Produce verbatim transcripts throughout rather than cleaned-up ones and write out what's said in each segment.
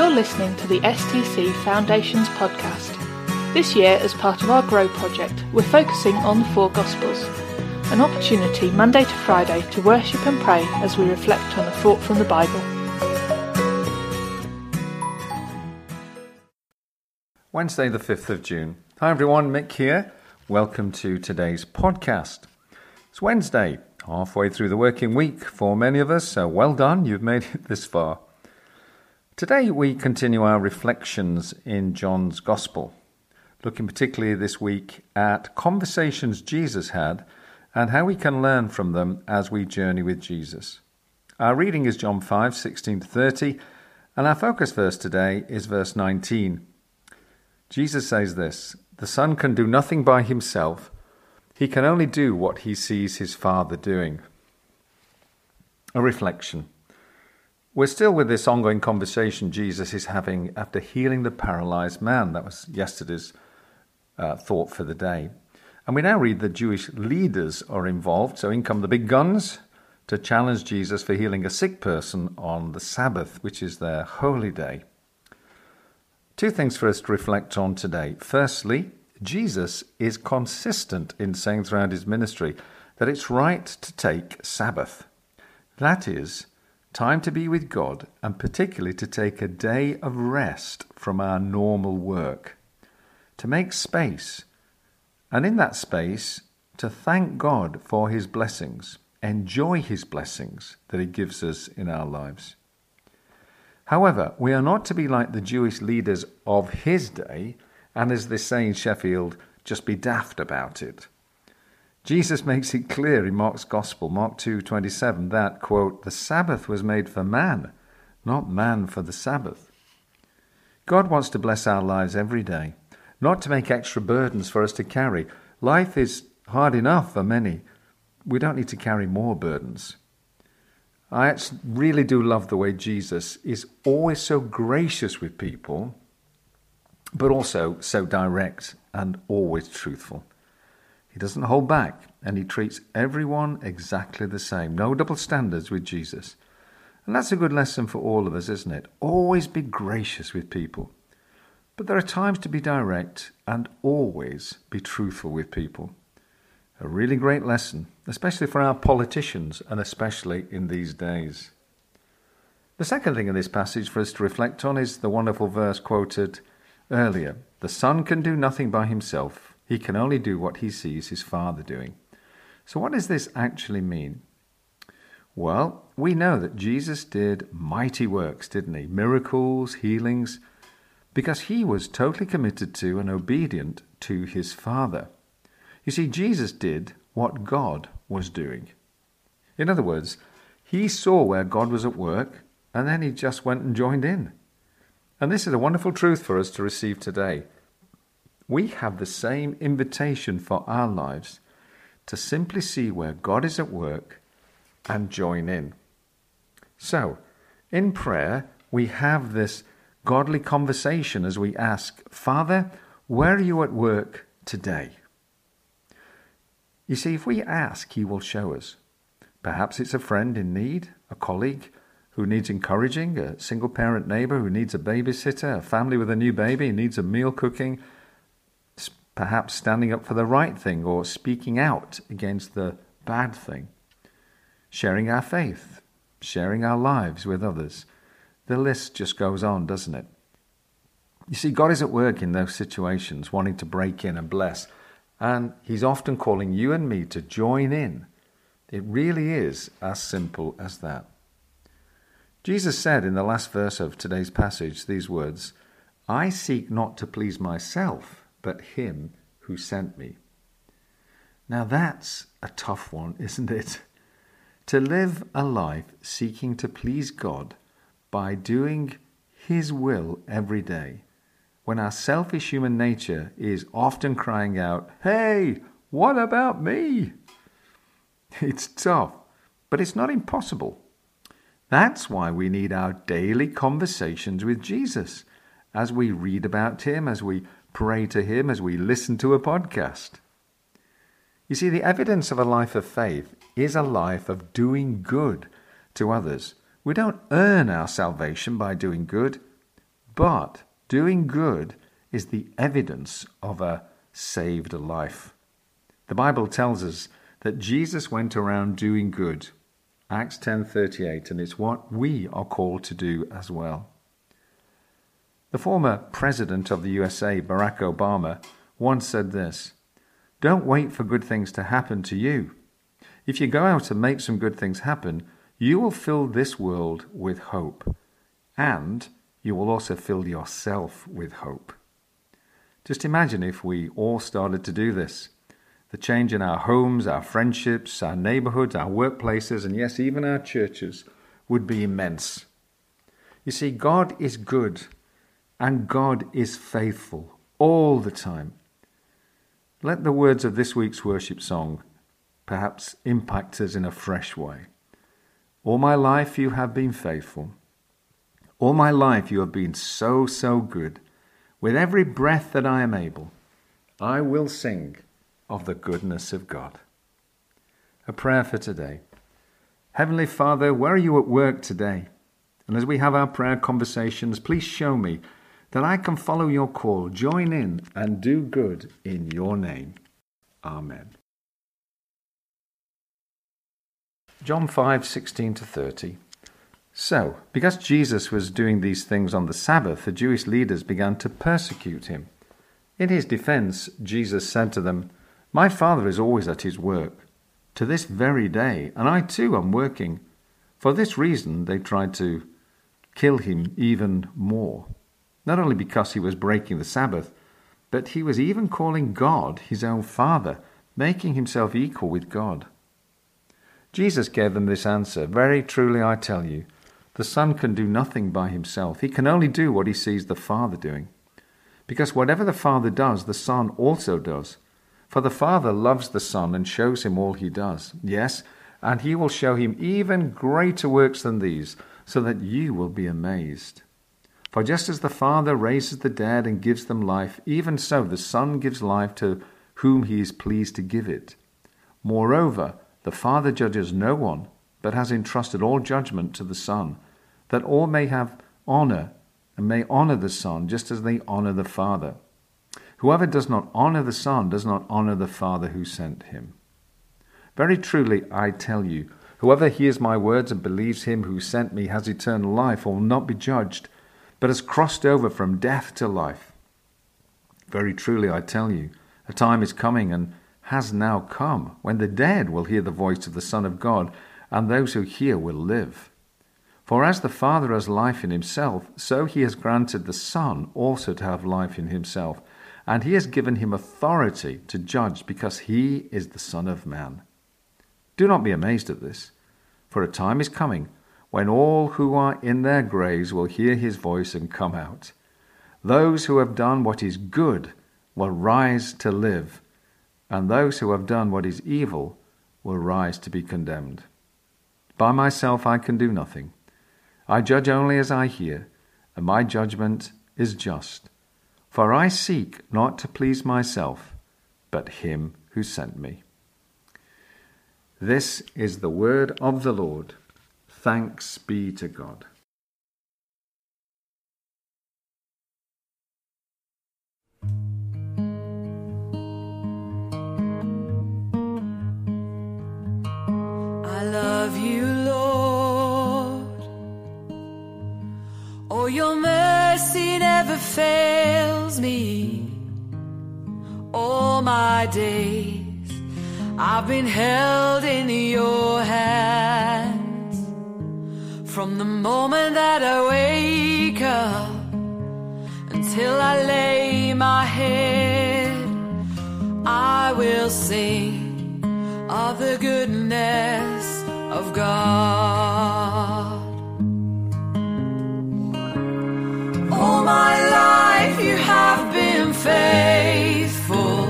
You're listening to the S T C Foundations podcast. This year, as part of our Grow project, we're focusing on the four Gospels, an opportunity Monday to Friday to worship and pray as we reflect on a thought from the Bible. Wednesday the fifth of June. Hi everyone, Mick here. Welcome to today's podcast. It's Wednesday, halfway through the working week for many of us, so well done, you've made it this far. Today we continue our reflections in John's Gospel, looking particularly this week at conversations Jesus had and how we can learn from them as we journey with Jesus. Our reading is John five, sixteen to thirty, and our focus verse today is verse nineteen. Jesus says this, "The Son can do nothing by himself. He can only do what he sees his Father doing." A reflection. We're still with this ongoing conversation Jesus is having after healing the paralyzed man. That was yesterday's uh, thought for the day. And we now read that Jewish leaders are involved. So in come the big guns to challenge Jesus for healing a sick person on the Sabbath, which is their holy day. Two things for us to reflect on today. Firstly, Jesus is consistent in saying throughout his ministry that it's right to take Sabbath. That is, time to be with God, and particularly to take a day of rest from our normal work, to make space, and in that space, to thank God for his blessings, enjoy his blessings that he gives us in our lives. However, we are not to be like the Jewish leaders of his day, and as they say in Sheffield, just be daft about it. Jesus makes it clear in Mark's Gospel, Mark two twenty-seven, that, quote, "The Sabbath was made for man, not man for the Sabbath." God wants to bless our lives every day, not to make extra burdens for us to carry. Life is hard enough for many. We don't need to carry more burdens. I actually really do love the way Jesus is always so gracious with people, but also so direct and always truthful. He doesn't hold back, and he treats everyone exactly the same. No double standards with Jesus. And that's a good lesson for all of us, isn't it? Always be gracious with people. But there are times to be direct and always be truthful with people. A really great lesson, especially for our politicians and especially in these days. The second thing in this passage for us to reflect on is the wonderful verse quoted earlier. "The Son can do nothing by himself. He can only do what he sees his Father doing." So what does this actually mean? Well, we know that Jesus did mighty works, didn't he? Miracles, healings, because he was totally committed to and obedient to his Father. You see, Jesus did what God was doing. In other words, he saw where God was at work, and then he just went and joined in. And this is a wonderful truth for us to receive today. We have the same invitation for our lives to simply see where God is at work and join in. So, in prayer, we have this godly conversation as we ask, "Father, where are you at work today?" You see, if we ask, he will show us. Perhaps it's a friend in need, a colleague who needs encouraging, a single-parent neighbor who needs a babysitter, a family with a new baby who needs a meal cooking, perhaps standing up for the right thing or speaking out against the bad thing, sharing our faith, sharing our lives with others. The list just goes on, doesn't it? You see, God is at work in those situations, wanting to break in and bless, and he's often calling you and me to join in. It really is as simple as that. Jesus said in the last verse of today's passage these words, "I seek not to please myself, but him who sent me." Now that's a tough one, isn't it? To live a life seeking to please God by doing his will every day, when our selfish human nature is often crying out, "Hey, what about me?" It's tough, but it's not impossible. That's why we need our daily conversations with Jesus, as we read about him, as we pray to him, as we listen to a podcast. You see, the evidence of a life of faith is a life of doing good to others. We don't earn our salvation by doing good. but doing good is the evidence of a saved life. The Bible tells us that Jesus went around doing good, Acts ten thirty-eight, and it's what we are called to do as well. The former president of the U S A, Barack Obama, once said this: "Don't wait for good things to happen to you. If you go out and make some good things happen, you will fill this world with hope, and you will also fill yourself with hope." Just imagine if we all started to do this. The change in our homes, our friendships, our neighborhoods, our workplaces, and yes, even our churches would be immense. You see, God is good and God is faithful all the time. Let the words of this week's worship song perhaps impact us in a fresh way. All my life you have been faithful. All my life you have been so, so good. With every breath that I am able, I will sing of the goodness of God. A prayer for today. Heavenly Father, where are you at work today? And as we have our prayer conversations, please show me that I can follow your call, join in, and do good in your name. Amen. John five sixteen to thirty. So, because Jesus was doing these things on the Sabbath, the Jewish leaders began to persecute him. In his defense, Jesus said to them, "My Father is always at his work, to this very day, and I too am working." For this reason, they tried to kill him even more. Not only because he was breaking the Sabbath, but he was even calling God his own Father, making himself equal with God. Jesus gave them this answer: "Very truly I tell you, the Son can do nothing by himself. He can only do what he sees the Father doing. Because whatever the Father does, the Son also does. For the Father loves the Son and shows him all he does. Yes, and he will show him even greater works than these, so that you will be amazed. For just as the Father raises the dead and gives them life, even so the Son gives life to whom he is pleased to give it. Moreover, the Father judges no one, but has entrusted all judgment to the Son, that all may have honor and may honor the Son, just as they honor the Father. Whoever does not honor the Son does not honor the Father who sent him. Very truly I tell you, whoever hears my words and believes him who sent me has eternal life, or will not be judged, but has crossed over from death to life. Very truly I tell you, a time is coming and has now come, when the dead will hear the voice of the Son of God, and those who hear will live. For as the Father has life in himself, so he has granted the Son also to have life in himself, and he has given him authority to judge, because he is the Son of Man. Do not be amazed at this, for a time is coming when all who are in their graves will hear his voice and come out. Those who have done what is good will rise to live, and those who have done what is evil will rise to be condemned. By myself I can do nothing. I judge only as I hear, and my judgment is just. For I seek not to please myself, but him who sent me." This is the word of the Lord. Thanks be to God. I love you, Lord. Oh, your mercy never fails me. All my days I've been held in your hands. From the moment that I wake up until I lay my head, I will sing of the goodness of God. All my life you have been faithful.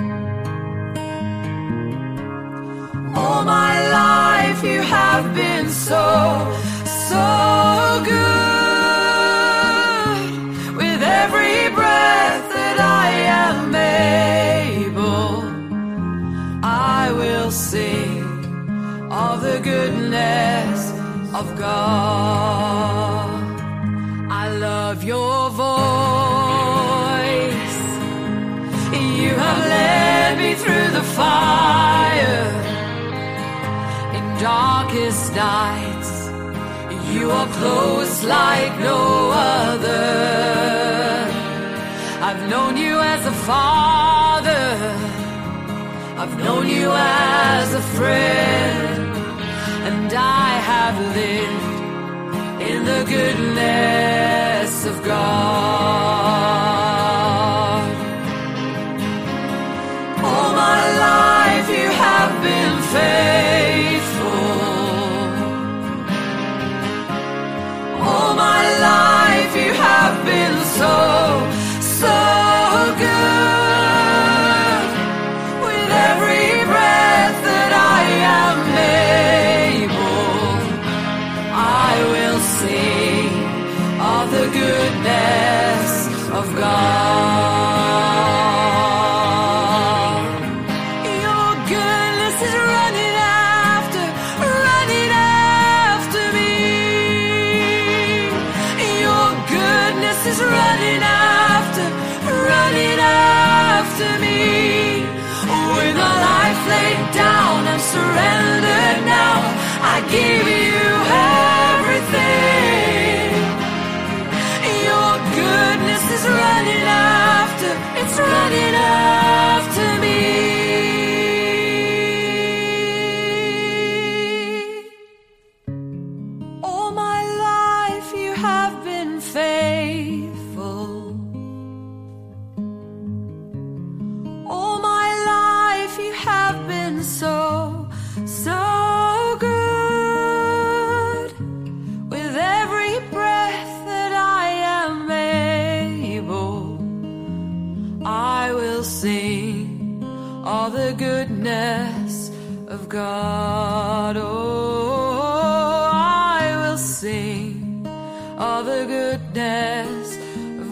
All my life you have been so, so good. With every breath that I am able, I will sing of the goodness of God. I love your voice. the fire in darkest nights. You are close like no other. I've known you as a father, I've known you as a friend, and I have lived in the goodness of God. All my life you have been faithful. All my life you have been so, so good. With every breath that I am able, I will sing of the goodness of God. Your goodness is running after, running after me. Your goodness is running after, running after me. With a life laid down and surrendered now, I give you everything. Your goodness is running after, it's running after me. All my life you have been faithful. All my life you have been so, so good. With every breath that I am able, I will sing all the goodness of God. Oh, I will sing all the goodness of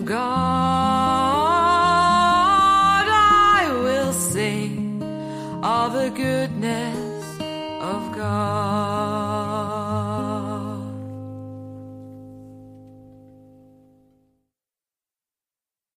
God. I will sing all the goodness of God.